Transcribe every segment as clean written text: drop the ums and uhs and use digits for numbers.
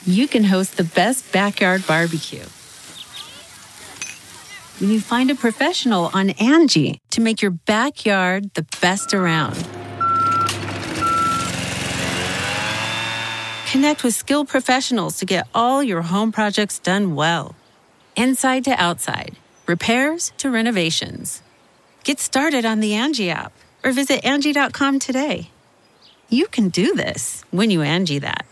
you can host the best backyard barbecue. When you find a professional on Angie to make your backyard the best around. Connect with skilled professionals to get all your home projects done well. Inside to outside, repairs to renovations. Get started on the Angie app or visit Angie.com today. You can do this when you Angie that.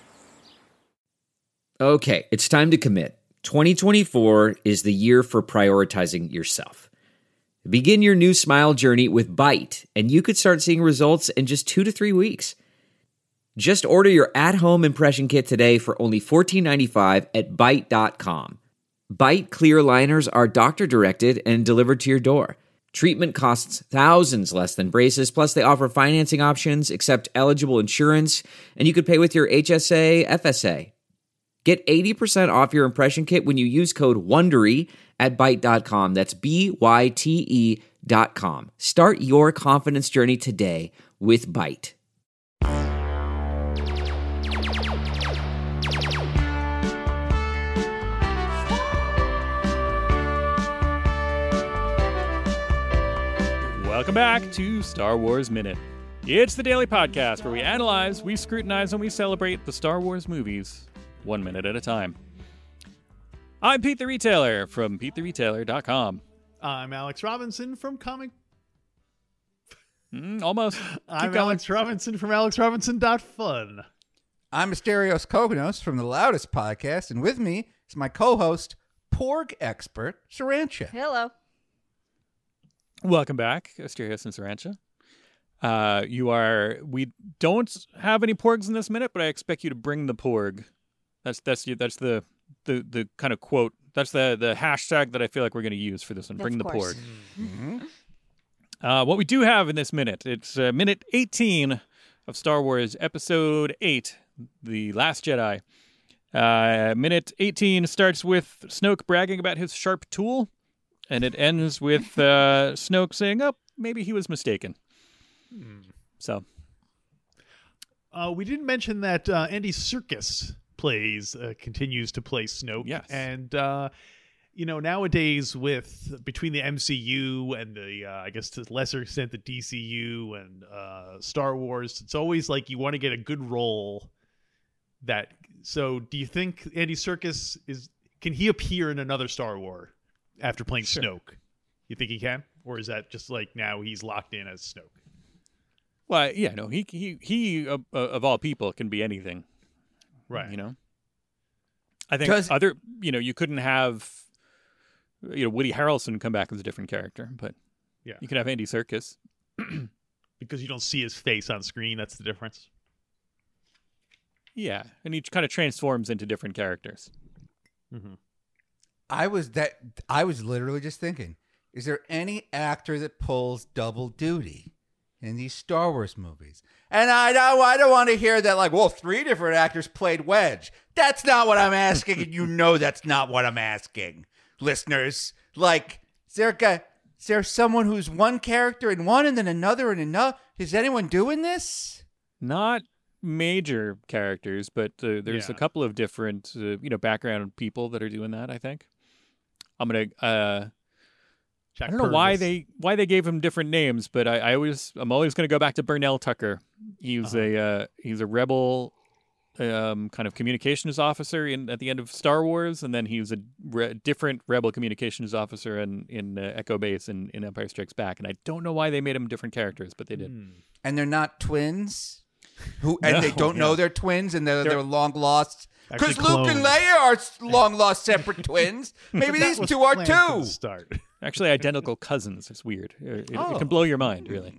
Okay, it's time to commit. 2024 is the year for prioritizing yourself. Begin your new smile journey with Byte, and you could start seeing results in just 2 to 3 weeks. Just order your at-home impression kit today for only $14.95 at Byte.com. Byte clear liners are doctor-directed and delivered to your door. Treatment costs thousands less than braces, plus they offer financing options, accept eligible insurance, and you could pay with your HSA, FSA. Get 80% off your impression kit when you use code WONDERY at Byte.com. That's BYTE.com. Start your confidence journey today with Byte. Welcome back to Star Wars Minute. It's the daily podcast where we analyze, we scrutinize, and we celebrate the Star Wars movies 1 minute at a time. I'm Pete the Retailer from PeteTheRetailer.com. I'm Alex Robinson from Comic... Almost. I'm Alex Robinson from AlexRobinson.fun. I'm Asterios Kokkinos from The Loudest Podcast, and with me is my co-host, Porg expert, Sarancha. Hello. Welcome back, Asterios and Sarancha. We don't have any porgs in this minute, but I expect you to bring the porg. That's the kind of quote. That's the hashtag that I feel like we're going to use for this one. Bring the porg. Mm-hmm. What we do have in this minute, it's minute 18 of Star Wars Episode 8, The Last Jedi. Minute 18 starts with Snoke bragging about his sharp tool, and it ends with Snoke saying, "Oh, maybe he was mistaken." So, we didn't mention that Andy Serkis continues to play Snoke. Yes. And nowadays between the MCU and the I guess to a lesser extent the DCU and Star Wars, it's always like you want to get a good role. So do you think Andy Serkis can he appear in another Star Wars after playing Snoke? You think he can, or is that just like now he's locked in as Snoke? Well, yeah, no, he of all people can be anything. Right. I think you couldn't have, Woody Harrelson come back as a different character, but yeah, you can have Andy Serkis. Because you don't see his face on screen. That's the difference. Yeah. And he kind of transforms into different characters. Mm-hmm. I was literally just thinking, is there any actor that pulls double duty in these Star Wars movies? And I don't want to hear that 3 different actors played Wedge. That's not what I'm asking, and that's not what I'm asking, listeners. Is there someone who's one character in one and then another and another? Is anyone doing this? Not major characters, but there's a couple of different, background people that are doing that, I think. I'm going to... I don't know why they gave him different names, but I'm always going to go back to Burnell Tucker. He's a rebel kind of communications officer at the end of Star Wars, and then he was a different rebel communications officer in Echo Base in Empire Strikes Back. And I don't know why they made them different characters, but they did. And they're not twins, they don't know they're twins, and they're long lost. Because Luke and Leia are long lost separate twins. Maybe these two are too. Actually, identical cousins. It's weird. It can blow your mind, really.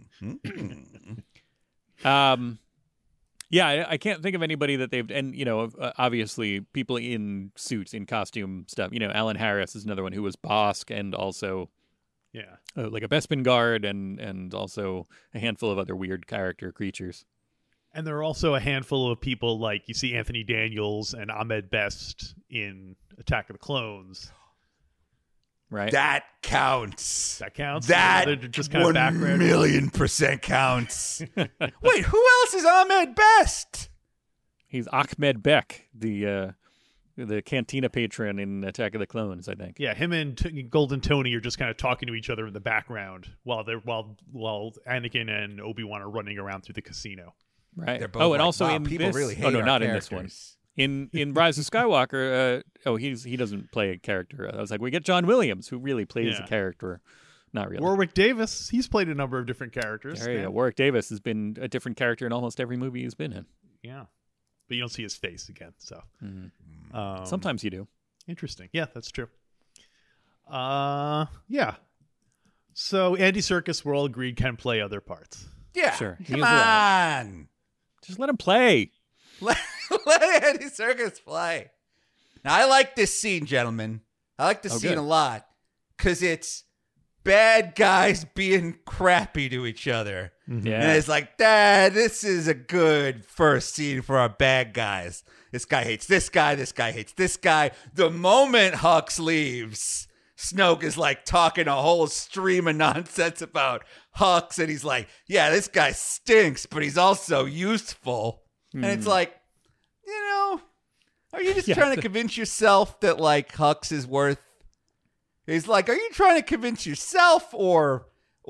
Yeah, I can't think of anybody that they've... And, obviously, people in suits, in costume stuff. Alan Harris is another one who was Bosk and also... Yeah. Like a Bespin guard and also a handful of other weird character creatures. And there are also a handful of people like you see Anthony Daniels and Ahmed Best in Attack of the Clones. Right. That counts. That counts? That they're just kind of background. 1,000,000% counts. Wait, who else is Ahmed Best? He's Ahmed Beck, the the Cantina patron in Attack of the Clones, I think. Yeah, him and Golden Tony are just kind of talking to each other in the background while Anakin and Obi-Wan are running around through the casino. Right. They're both And like, also wow, in people this. really hate oh no, our not characters. in this one. In Rise of Skywalker, he doesn't play a character. I was like, we get John Williams, who really plays a character. Not really. Warwick Davis, he's played a number of different characters. There you go. Warwick Davis has been a different character in almost every movie he's been in. Yeah, but you don't see his face again. So Sometimes you do. Interesting. Yeah, that's true. Yeah. So Andy Serkis, we're all agreed, can play other parts. Yeah. Sure. He Come is allowed. on. Just let him play. Let Andy Serkis play. Now, I like this scene, gentlemen. I like this scene good. a lot because it's bad guys being crappy to each other. Yeah. And it's like, Dad, this is a good first scene for our bad guys. This guy hates this guy. This guy hates this guy. The moment Hux leaves, Snoke is like talking a whole stream of nonsense about Hux. And he's like, yeah, this guy stinks, but he's also useful. And it's like, are you just trying to convince yourself that like Hux is worth? He's like, are you trying to convince yourself or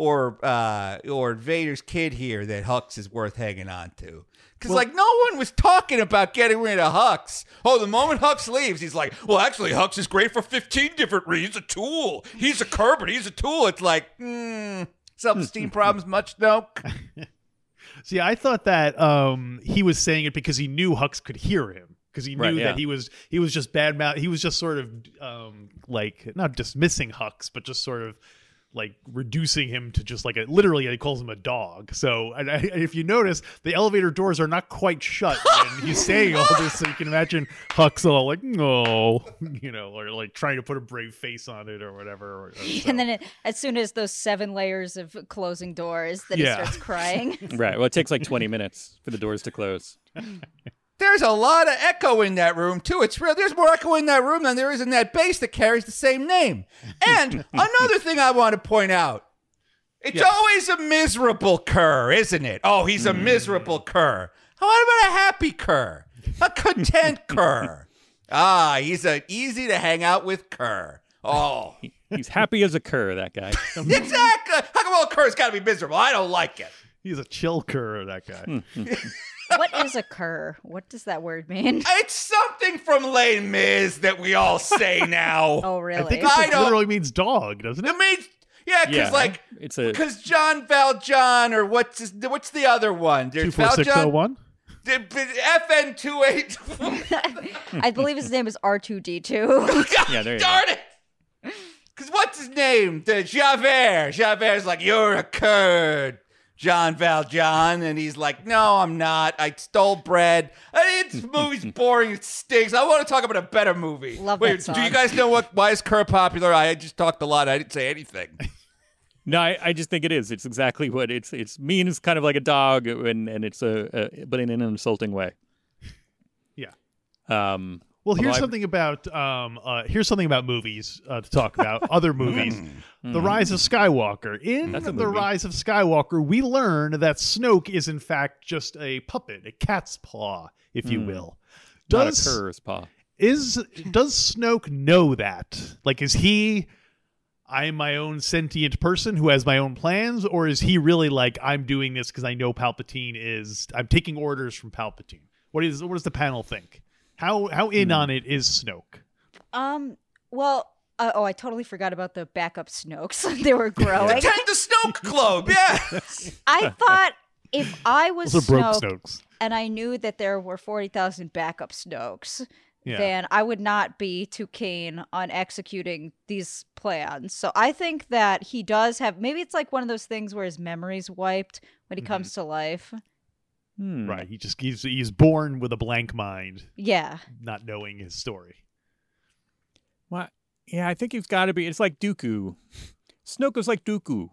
Vader's kid here that Hux is worth hanging on to? Because like no one was talking about getting rid of Hux. Oh, the moment Hux leaves, he's like, well, actually, Hux is great for 15 different reasons. He's a tool. He's a cur, but he's a tool. It's like, self-esteem problems, much Snoke. See, I thought that he was saying it because he knew Hux could hear him. Because he knew that he was just bad mouth. He was just sort of like not dismissing Hux, but just sort of like reducing him to just like literally he calls him a dog. So and if you notice, the elevator doors are not quite shut, and he's saying all this. So you can imagine Hux all like no, or like trying to put a brave face on it or whatever. And then as soon as those 7 layers of closing doors, then he starts crying. Right. Well, it takes like 20 minutes for the doors to close. There's a lot of echo in that room, too. It's real. There's more echo in that room than there is in that base that carries the same name. And another thing I want to point out. It's always a miserable cur, isn't it? Oh, he's a miserable cur. What about a happy cur? A content cur. He's an easy to hang out with cur. Oh. He's happy as a cur, that guy. Exactly. How come all curs got to be miserable? I don't like it. He's a chill cur, that guy. What is a cur? What does that word mean? It's something from Les Mis that we all say now. Oh, really? I think it literally means dog, doesn't it? It means because like it's because John Valjean or what's the other one? There's 24601. FN 28. I believe his name is R2D2. Yeah, there you Darn it! Because what's his name? The Javert. Javert's like, you're a Kurd, John Valjean, and he's like, no, I'm not. I stole bread. This movie's boring. It stinks. I want to talk about a better movie. Love Wait, that song. do you guys know why is Kerr popular? I just talked a lot. I didn't say anything. No, I just think it is. It's exactly what it's means kind of like a dog, and it's but in an insulting way. Yeah. Well, here's something about movies to talk about. Other movies. The Rise of Skywalker. In The Rise of Skywalker, we learn that Snoke is in fact just a puppet, a cat's paw, if you will. Not a cur's paw. Does Snoke know that? Like, is he, I'm my own sentient person who has my own plans, or is he really like, I'm doing this because I know Palpatine is, I'm taking orders from Palpatine? What does the panel think? How in on it is Snoke? Well, I totally forgot about the backup Snokes. They were growing. Attend the Snoke Club, yeah. I thought if I was Those are broke Snoke Snokes. and I knew that there were 40,000 backup Snokes, Yeah. then I would not be too keen on executing these plans. So I think that he does have, maybe it's like one of those things where his memory's wiped when he comes to life. Right. He's born with a blank mind, Yeah. not knowing his story. Well, yeah, I think he's got to be. It's like Dooku. Snoke is like Dooku.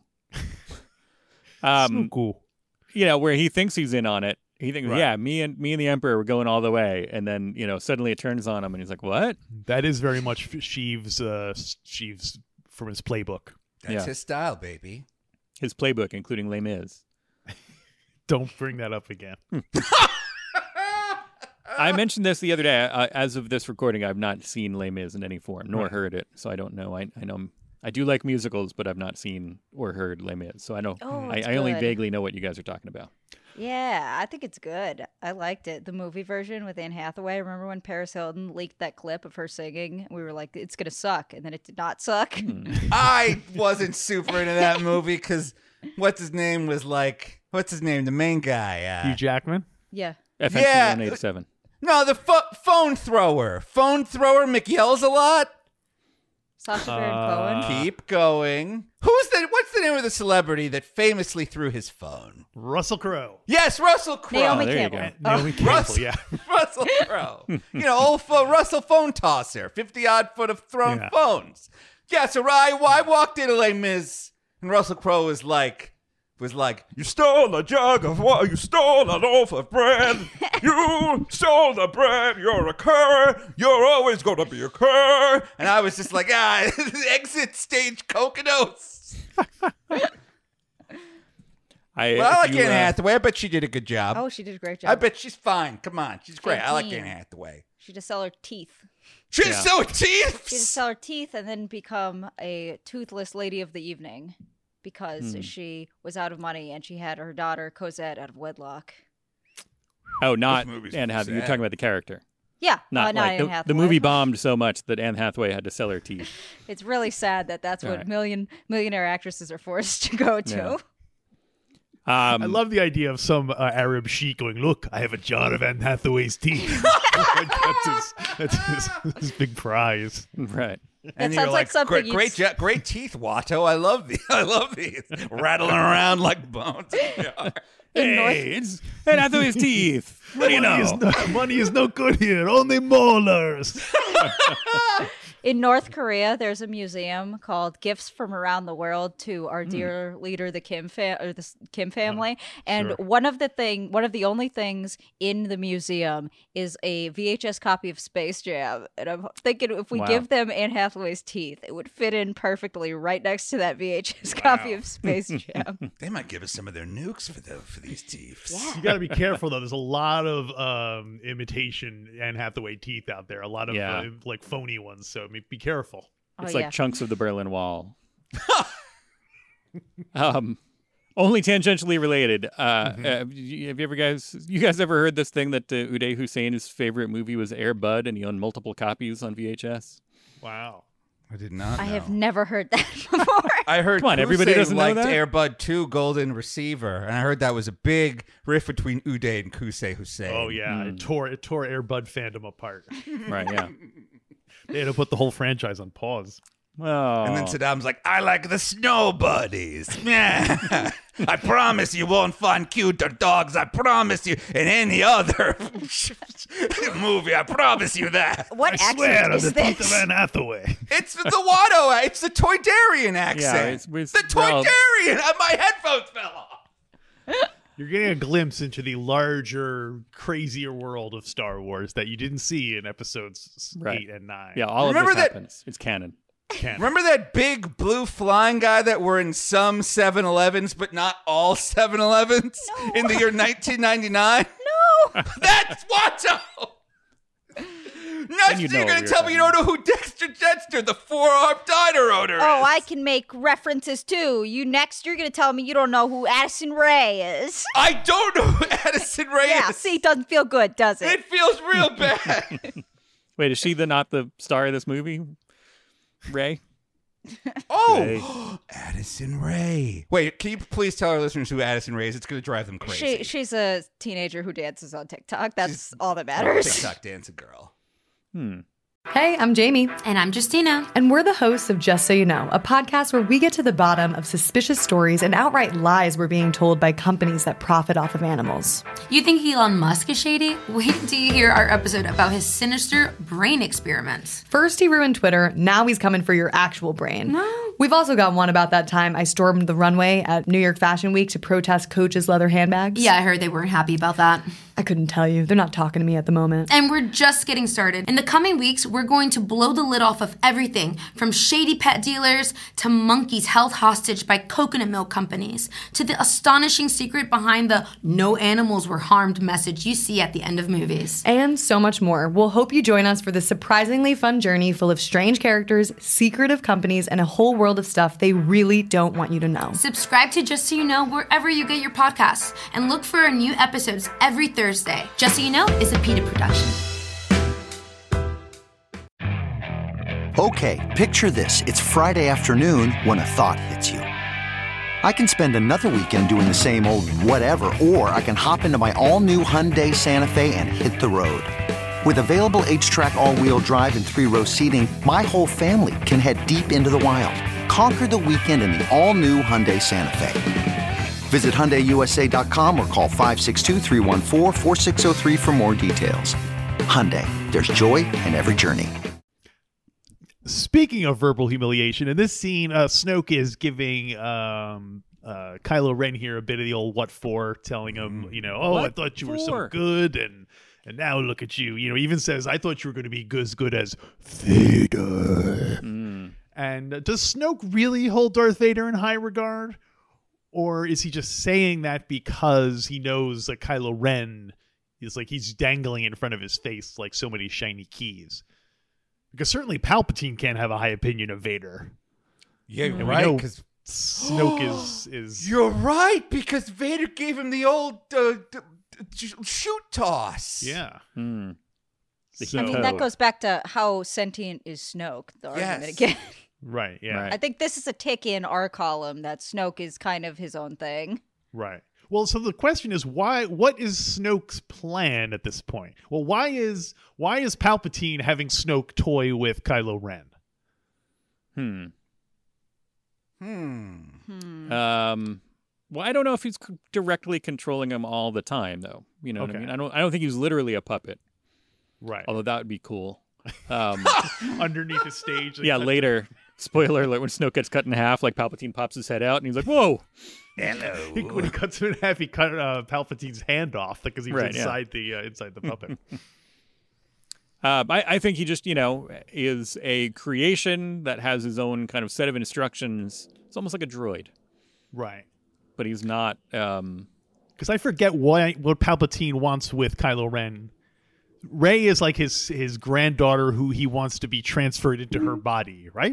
Snoke. Where he thinks he's in on it. He thinks, Right. yeah, me and the Emperor were going all the way, and then suddenly it turns on him, and he's like, "What?" That is very much Sheev's from his playbook. That's his style, baby. His playbook, including Les Mis. Don't bring that up again. I mentioned this the other day. As of this recording, I've not seen Les Mis in any form, nor heard it, so I don't know. I know I do like musicals, but I've not seen or heard Les Mis, so I know. I only vaguely know what you guys are talking about. Yeah, I think it's good. I liked it. The movie version with Anne Hathaway. Remember when Paris Hilton leaked that clip of her singing? We were like, it's going to suck. And then it did not suck. I wasn't super into that movie because what's his name? The main guy. Hugh Jackman? Yeah. FNC 187. No, the phone thrower. Phone thrower Mick yells a lot. Sacha Baron Cohen. Keep going. What's the name of the celebrity that famously threw his phone? Russell Crowe. Yes, Russell Crowe. Naomi there you Campbell. go. Naomi Campbell, yeah. Russell Crowe. Old Russell phone tosser. 50-odd foot of thrown phones. Yeah, so I walked into Les Mis, and Russell Crowe was like, you stole a jug of water, you stole a loaf of bread, you stole the bread, you're a cur, you're always going to be a cur. And I was just like, exit stage Coconuts. I like Anne Hathaway. I bet she did a good job. Oh, she did a great job. I bet she's fine. Come on, she's great. I like Anne Hathaway. She just sell her teeth. She just sell her teeth? She just sell her teeth and then become a toothless lady of the evening. Because she was out of money and she had her daughter Cosette out of wedlock. Oh, not Anne Hathaway. You're talking about the character. Yeah, not like Anne Hathaway. The movie bombed so much that Anne Hathaway had to sell her teeth. It's really sad that's what millionaire actresses are forced to go to. Yeah. I love the idea of some Arab sheik going, look, I have a jar of Anne Hathaway's teeth. that's his big prize. Right. That sounds like something great teeth, Watto. I love these. Rattling around like bones. Hey, it's Anne Hathaway's teeth. What do you know? Money is no good here. Only molars. In North Korea, there's a museum called Gifts from Around the World to our dear leader, the Kim family. And one of the only things in the museum is a VHS copy of Space Jam. And I'm thinking if we give them Anne Hathaway's teeth, it would fit in perfectly right next to that VHS copy of Space Jam. They might give us some of their nukes for these teeth. Yeah. You got to be careful though. There's a lot of imitation Anne Hathaway teeth out there. A lot of like phony ones. So be careful. It's like chunks of the Berlin Wall. Only tangentially related. Have you guys ever heard this thing that Uday Hussein's favorite movie was Air Bud and he owned multiple copies on VHS? Wow. I did not know. I have never heard that before. I heard everybody doesn't liked know that? Air Bud 2 Golden Receiver, and I heard that was a big riff between Uday and Qusay Hussein. Oh, yeah. It tore Air Bud fandom apart. Right, yeah. They had to put the whole franchise on pause. Oh. And then Saddam's like, I like the snow buddies. I promise you won't find cuter dogs. I promise you in any other movie. I promise you that. What accent is the this? teeth of Anne Hathaway. It's the Watto. It's the Toydarian accent. Yeah, the Toydarian. My headphones fell off. You're getting a glimpse into the larger, crazier world of Star Wars that you didn't see in episodes 8 and 9. Yeah, all Remember of this that- happens. It's canon. Remember that big blue flying guy that were in some 7-Elevens, but not all 7-Elevens in the year 1999? No. That's Watto! Next, you're going to tell me you don't know who Dexter Jetster, the four-armed diner owner, is. Oh, I can make references too. You're going to tell me you don't know who Addison Rae is. I don't know who Addison Rae Yeah, is. see, it doesn't feel good, does it? It feels real bad. Wait, is she not the star of this movie? Ray? Oh, Addison Rae. Wait, can you please tell our listeners who Addison Rae is? It's going to drive them crazy. She's a teenager who dances on TikTok. That's all that matters. TikTok dancing girl. Hey, I'm Jamie. And I'm Justina. And we're the hosts of Just So You Know, a podcast where we get to the bottom of suspicious stories and outright lies we're being told by companies that profit off of animals. You think Elon Musk is shady? Wait until you hear our episode about his sinister brain experiments. First he ruined Twitter, now he's coming for your actual brain. No. We've also got one about that time I stormed the runway at New York Fashion Week to protest Coach's leather handbags. Yeah, I heard they weren't happy about that. I couldn't tell you. They're not talking to me at the moment. And we're just getting started. In the coming weeks, we're going to blow the lid off of everything from shady pet dealers to monkeys held hostage by coconut milk companies to the astonishing secret behind the "no animals were harmed" message you see at the end of movies. And so much more. We'll hope you join us for this surprisingly fun journey full of strange characters, secretive companies, and a whole world of stuff they really don't want you to know. Subscribe to Just So You Know wherever you get your podcasts and look for our new episodes every Thursday. Just So You Know is a PETA production. Okay, picture this. It's Friday afternoon when a thought hits you. I can spend another weekend doing the same old whatever, or I can hop into my all-new Hyundai Santa Fe and hit the road. With available H-Track all-wheel drive and 3-row seating, my whole family can head deep into the wild. Conquer the weekend in the all-new Hyundai Santa Fe. Visit HyundaiUSA.com or call 562-314-4603 for more details. Hyundai, there's joy in every journey. Speaking of verbal humiliation, in this scene, Snoke is giving Kylo Ren here a bit of the old "what for," telling him, I thought you were so good, and now look at you. He even says, I thought you were going to be as good as Vader. And does Snoke really hold Darth Vader in high regard? Or is he just saying that because he knows that Kylo Ren is like he's dangling in front of his face like so many shiny keys? Because certainly Palpatine can't have a high opinion of Vader. Yeah, and right. Because Snoke is. You're right, because Vader gave him the old shoot toss. Yeah. That goes back to how sentient is Snoke, the argument again. Right, yeah. Right. I think this is a tick in our column that Snoke is kind of his own thing. Right. Well, so the question is what is Snoke's plan at this point? Well, why is Palpatine having Snoke toy with Kylo Ren? Well, I don't know if he's directly controlling him all the time, though. You know what I mean? I don't think he's literally a puppet. Right. Although that would be cool. Underneath the stage. Yeah, later. Spoiler alert, when Snoke gets cut in half, like Palpatine pops his head out and he's like, whoa. Hello. When he cuts him in half, he cut Palpatine's hand off because he was inside the puppet. I think he just, is a creation that has his own kind of set of instructions. It's almost like a droid. Right. But he's not. Because I forget what Palpatine wants with Kylo Ren. Rey is like his granddaughter who he wants to be transferred into her body, right?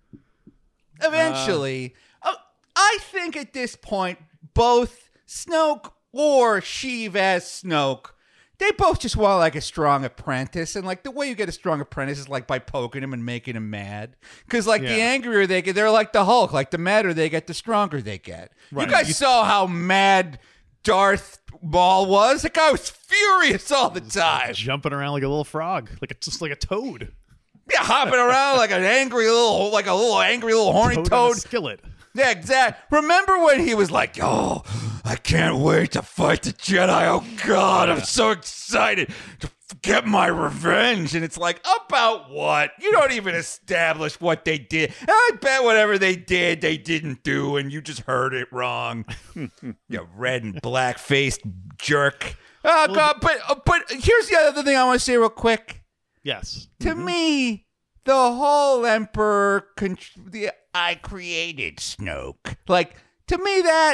Eventually. I think at this point, both Snoke or Sheev as Snoke, they both just want like a strong apprentice. And like the way you get a strong apprentice is like by poking him and making him mad. Because the angrier they get, they're like the Hulk. Like the madder they get, the stronger they get. Right. You guys saw how mad Darth Maul was. The guy was furious all the time. Jumping around like a little frog. Just like a toad. Yeah, hopping around like an angry little, horny toad. Skillet. Yeah, exactly. Remember when he was like, "Oh, I can't wait to fight the Jedi. Oh God, I'm so excited to get my revenge." And it's like, about what? You don't even establish what they did. And I bet whatever they did, they didn't do, and you just heard it wrong. You red and black faced jerk. Oh God, but here's the other thing I want to say real quick. Yes. To me, the whole Emperor, I created Snoke. Like, to me, that,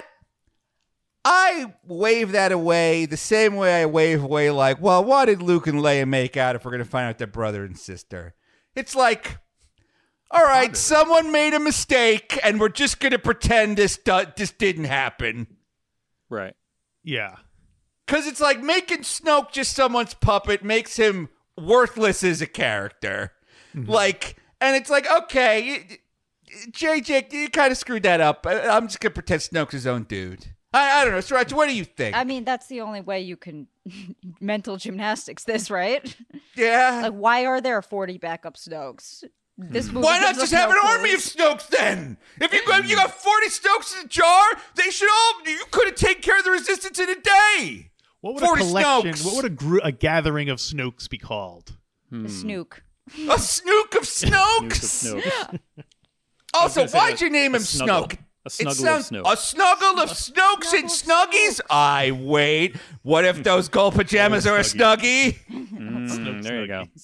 I wave that away the same way I wave away, like, well, what did Luke and Leia make out if we're going to find out they're brother and sister? It's like, all right, someone made a mistake, and we're just going to pretend this didn't happen. Right. Yeah. Because it's like making Snoke just someone's puppet makes him worthless as a character. Mm-hmm. Like, and it's like, okay, JJ, you kind of screwed that up. I'm just going to pretend Snoke's his own dude. I don't know. Sriracha, what do you think? I mean, that's the only way you can mental gymnastics this, right? Yeah. Like, why are there 40 backup Snokes? This movie why not just have an army of Snokes then? If you got 40 Snokes in a jar, they should all. You could have taken care of the resistance in a day. What would a collection? Snokes. What would a gathering of Snokes be called? A Snook. A Snook of Snokes. Snokes. Also, why'd you name him Snoke? A snuggle of Snoke. A snuggle of Snokes and Snuggies? Wait. What if those gold pajamas are a Snuggie? There you go.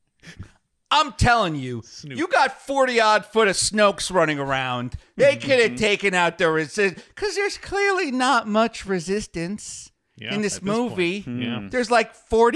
I'm telling you, you got 40-odd foot of Snokes running around. They could have taken out the resistance, because there's clearly not much resistance in this movie. There's like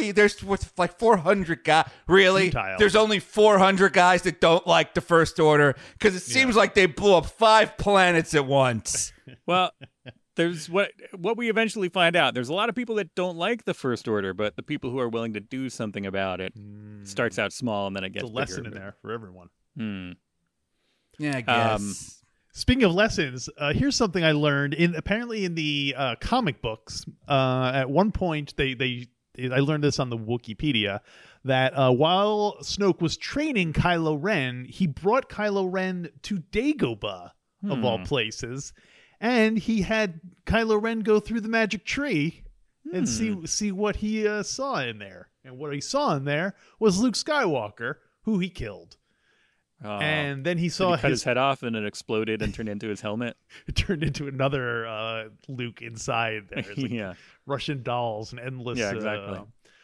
400 guys. Really? Futile. There's only 400 guys that don't like the First Order, because it seems like they blew up 5 planets at once. Well, there's what we eventually find out. There's a lot of people that don't like the First Order, but the people who are willing to do something about it starts out small and then it gets There's a lesson bigger. in there for everyone. Yeah, I guess. Speaking of lessons, here's something I learned apparently in the comic books. At one point, I learned this on the Wikipedia, that while Snoke was training Kylo Ren, he brought Kylo Ren to Dagobah, of all places, and he had Kylo Ren go through the magic tree and see what he saw in there. And what he saw in there was Luke Skywalker, who he killed. And then he saw cut his head off and it exploded and turned into his helmet. It turned into another Luke inside there. It's like Russian dolls and endless. Yeah, exactly.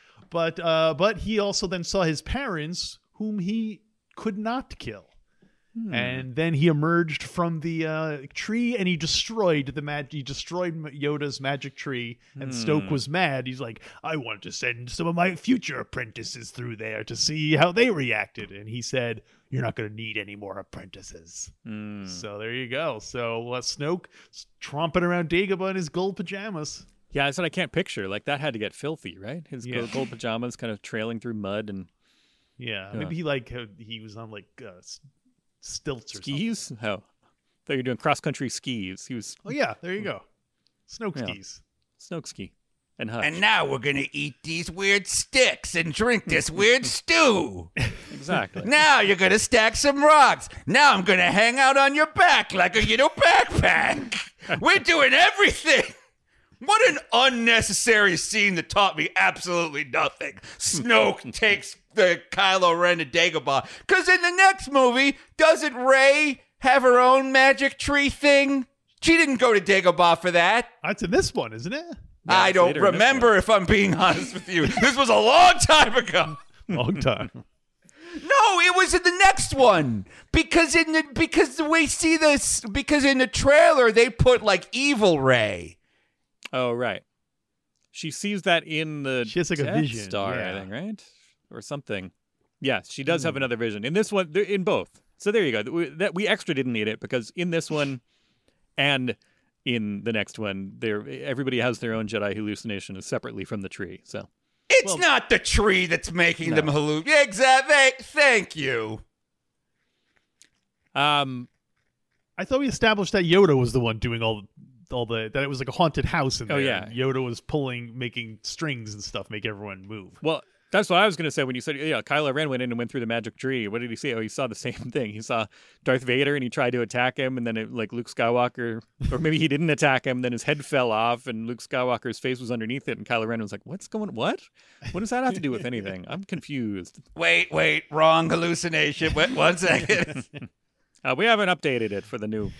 But he also then saw his parents, whom he could not kill. And then he emerged from the tree and he destroyed Yoda's magic tree. And Snoke was mad. He's like, I want to send some of my future apprentices through there to see how they reacted. And he said, you're not going to need any more apprentices. So there you go. So Snoke tromping around Dagobah in his gold pajamas. Yeah, that's what I can't picture. Like, that had to get filthy, right? His gold pajamas kind of trailing through mud and... Yeah, maybe he was on stilts or skis? something. Oh, I thought you were doing cross-country skis. He was... Oh, yeah, there you go. Snoke skis. Snoke ski. And Hutch. And now we're going to eat these weird sticks and drink this weird stew. Exactly. Now you're going to stack some rocks. Now I'm going to hang out on your back like a backpack. We're doing everything. What an unnecessary scene that taught me absolutely nothing. Snoke takes the Kylo Ren to Dagobah. Because in the next movie, doesn't Rey have her own magic tree thing? She didn't go to Dagobah for that. That's in this one, isn't it? Yeah, I don't remember, if I'm being honest with you. This was a long time ago. Long time. No, it was in the next one. Because in the trailer they put evil Rey. Oh, right. She sees that in the she has a Death vision, Star, I think, right? Or something. Yes, she does have another vision. In this one, in both. So there you go. We extra didn't need it because in this one and in the next one, everybody has their own Jedi hallucination separately from the tree. So it's not the tree that's making them hallucinate. Yeah, exactly. Thank you. I thought we established that Yoda was the one doing that it was like a haunted house in there. Oh, yeah. Yoda was making strings and stuff, make everyone move. Well, that's what I was going to say when you said, Kylo Ren went in and went through the magic tree. What did he see? Oh, he saw the same thing. He saw Darth Vader and he tried to attack him, and then Luke Skywalker, or maybe he didn't attack him, then his head fell off and Luke Skywalker's face was underneath it, and Kylo Ren was like, what? What does that have to do with anything? I'm confused. Wait, wrong hallucination. Wait, 1 second. We haven't updated it for the new...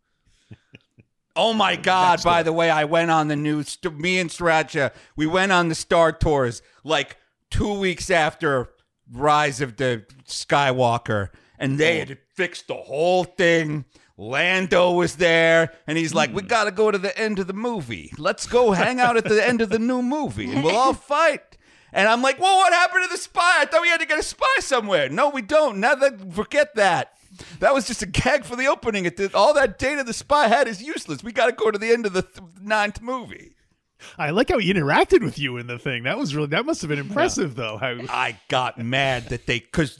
Oh my God, by the way, I went on the new... me and Sriracha, we went on the Star Tours 2 weeks after Rise of the Skywalker, and they had fixed the whole thing. Lando was there, and he's like, we got to go to the end of the movie. Let's go hang out at the end of the new movie, and we'll all fight. And I'm like, well, what happened to the spy? I thought we had to get a spy somewhere. No, we don't. Forget that. That was just a gag for the opening. All that data the spy had is useless. We got to go to the end of the 9th movie. I like how he interacted with you in the thing. That must have been impressive, though. I got mad that because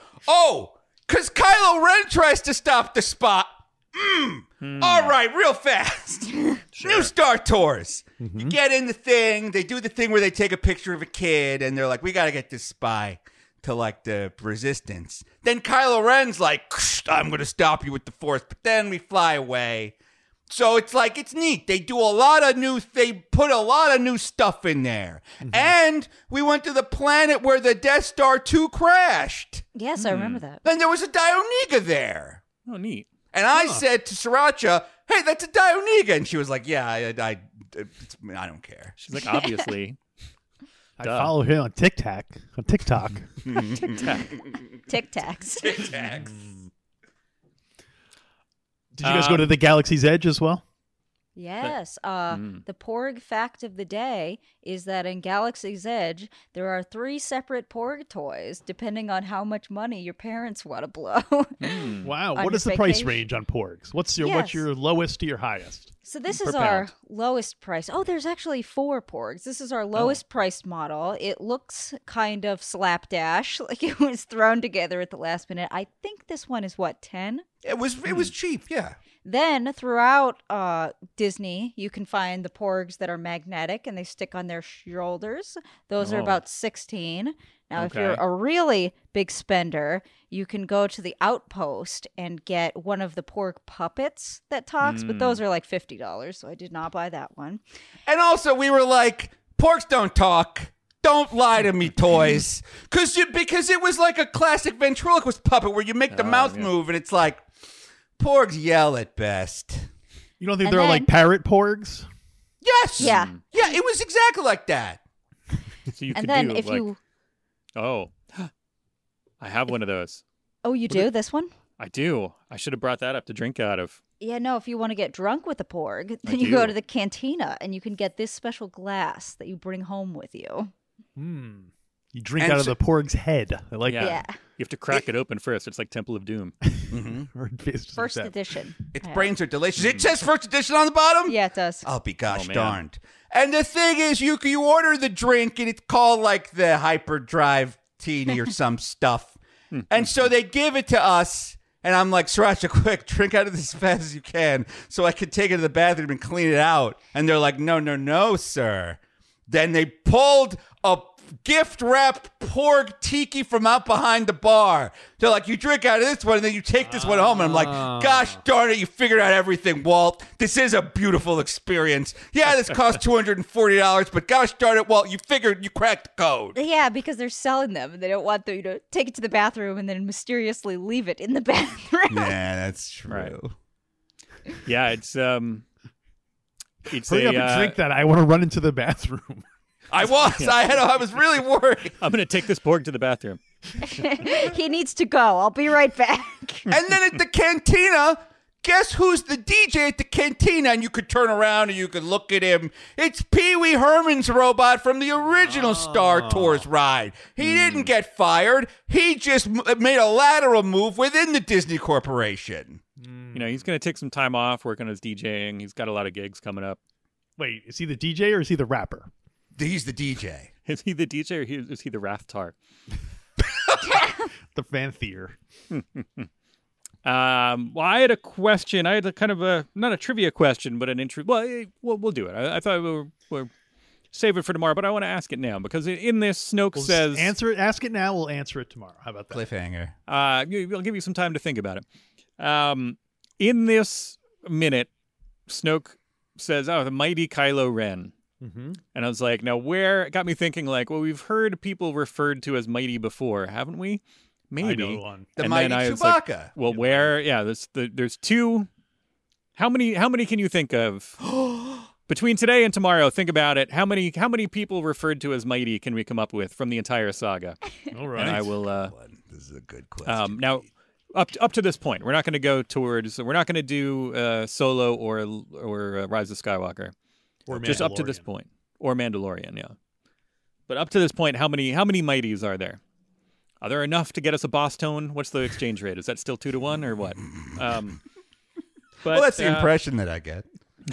Kylo Ren tries to stop the spy. All right, real fast. Sure. New Star Tours. You get in the thing. They do the thing where they take a picture of a kid, and they're like, we got to get this spy to the resistance. Then Kylo Ren's like, I'm going to stop you with the Force. But then we fly away. So it's neat. They put a lot of new stuff in there. And we went to the planet where the Death Star 2 crashed. Yes, I remember that. And there was a Dioniga there. Oh, neat. And I said to Sriracha, hey, that's a Dioniga. And she was like, yeah, I don't care. She's like, obviously. I follow him on TikTok. Tic Tacs. Tic Tacs. Did you guys go to the Galaxy's Edge as well? Yes. The Porg fact of the day is that in Galaxy's Edge, there are 3 separate Porg toys, depending on how much money your parents want to blow. Wow. What is the price range on Porgs? What's your lowest to your highest? So this is our lowest price. Oh, there's actually 4 Porgs. This is our lowest priced model. It looks kind of slapdash, like it was thrown together at the last minute. I think this one is, what, 10? It was cheap, yeah. Then throughout Disney, you can find the Porgs that are magnetic and they stick on their shoulders. Those are about 16. Now, if you're a really big spender, you can go to the Outpost and get one of the Porg puppets that talks, but those are like $50, so I did not buy that one. And also, we were like, Porgs don't talk. Don't lie to me, toys. Because it was like a classic ventriloquist puppet where you make the mouth move and it's like, Porgs yell at best. You don't think they're like parrot Porgs? Yes. Yeah. Yeah, it was exactly like that. So you And could then do if like, you... oh, I have one of those. Oh, you do? This one? I do. I should have brought that up to drink out of. Yeah, no, if you want to get drunk with a Porg, then you go to the cantina and you can get this special glass that you bring home with you. You drink out of the Porg's head. I like that. Yeah. You have to crack it open first. It's like Temple of Doom. First edition. Its brains are delicious. It says first edition on the bottom? Yeah, it does. I'll be gosh darned. And the thing is, you order the drink, and it's called like the Hyperdrive Teeny or some stuff. And so they give it to us, and I'm like, Sriracha, quick, drink out of this as fast as you can so I could take it to the bathroom and clean it out. And they're like, no, sir. Then they pulled a gift-wrapped Porg tiki from out behind the bar. They're like, you drink out of this one, and then you take this one home. And I'm like, gosh darn it, you figured out everything, Walt. This is a beautiful experience. Yeah, this cost $240, but gosh darn it, Walt, you cracked the code. Yeah, because they're selling them, and they don't want you to take it to the bathroom and then mysteriously leave it in the bathroom. Yeah, that's true. Right. Yeah, it's Hurry up and drink that. I want to run into the bathroom. I was really worried. I'm going to take this Porg to the bathroom. He needs to go. I'll be right back. And then at the cantina, guess who's the DJ at the cantina? And you could turn around and you could look at him. It's Pee Wee Herman's robot from the original Star Tours ride. He didn't get fired. He just made a lateral move within the Disney Corporation. You know, he's going to take some time off, work on his DJing. He's got a lot of gigs coming up. Wait, is he the DJ or is he the rapper? He's the DJ. Is he the DJ or is he the Rathtar? The Fanthier. Well, I had a question. I had a kind of not a trivia question, but an intro. Well, we'll do it. I thought we'll save it for tomorrow, but I want to ask it now because in this, Snoke says... Answer it. Ask it now. We'll answer it tomorrow. How about that? Cliffhanger. I'll give you some time to think about it. In this minute, Snoke says, the mighty Kylo Ren. Mm-hmm. And I was like, now where? It got me thinking like, well, we've heard people referred to as mighty before, haven't we? Maybe. I know one. The mighty Chewbacca. Like, well, where? Yeah, there's 2. How many can you think of? Between today and tomorrow, think about it. How many people referred to as mighty can we come up with from the entire saga? All right. And I will. This is a good question. Now, up to this point, we're not going to go towards. We're not going to do Solo or Rise of Skywalker. Or just up to this point, or Mandalorian, yeah. But up to this point, how many mighties are there? Are there enough to get us a boss tone? What's the exchange rate? Is that still 2-1 or what? But well, that's the impression that I get.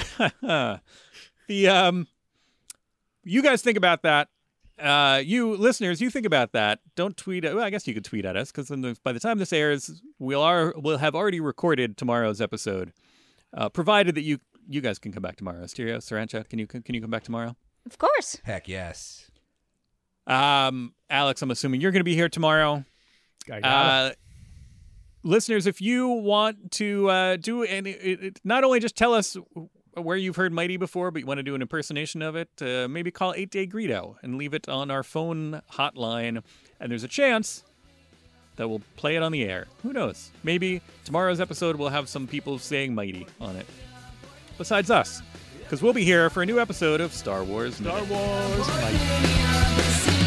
You guys think about that. You listeners, you think about that. Don't tweet. Well, I guess you could tweet at us because by the time this airs, we'll have already recorded tomorrow's episode. Provided that you guys can come back tomorrow. Asteria, Sriracha, can you come back tomorrow? Of course. Heck yes. Alex, I'm assuming you're going to be here tomorrow. Listeners, if you want to do any, not only just tell us where you've heard Mighty before, but you want to do an impersonation of it, maybe call 8-Day Greedo and leave it on our phone hotline, and there's a chance that we'll play it on the air. Who knows? Maybe tomorrow's episode will have some people saying Mighty on it. besides us, because we'll be here for a new episode of Star Wars. Star Wars. Bye.